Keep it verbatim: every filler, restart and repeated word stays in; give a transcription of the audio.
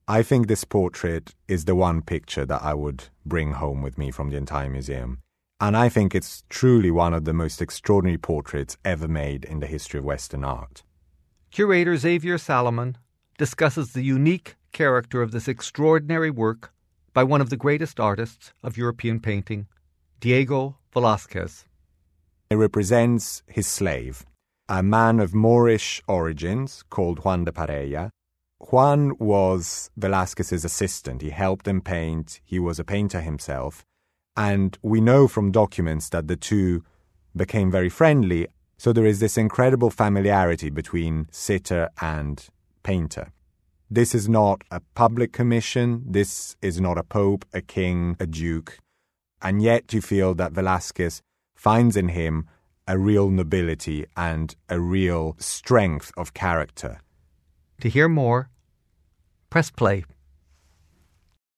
I think this portrait is the one picture that I would bring home with me from the entire museum. And I think it's truly one of the most extraordinary portraits ever made in the history of Western art. Curator Xavier Salomon discusses the unique character of this extraordinary work by one of the greatest artists of European painting, Diego Velázquez. It represents his slave, a man of Moorish origins called Juan de Pareja. Juan was Velázquez's assistant. He helped him paint. He was a painter himself. And we know from documents that the two became very friendly. So there is this incredible familiarity between sitter and painter. This is not a public commission. This is not a pope, a king, a duke. And yet you feel that Velázquez finds in him a real nobility and a real strength of character. To hear more, press play.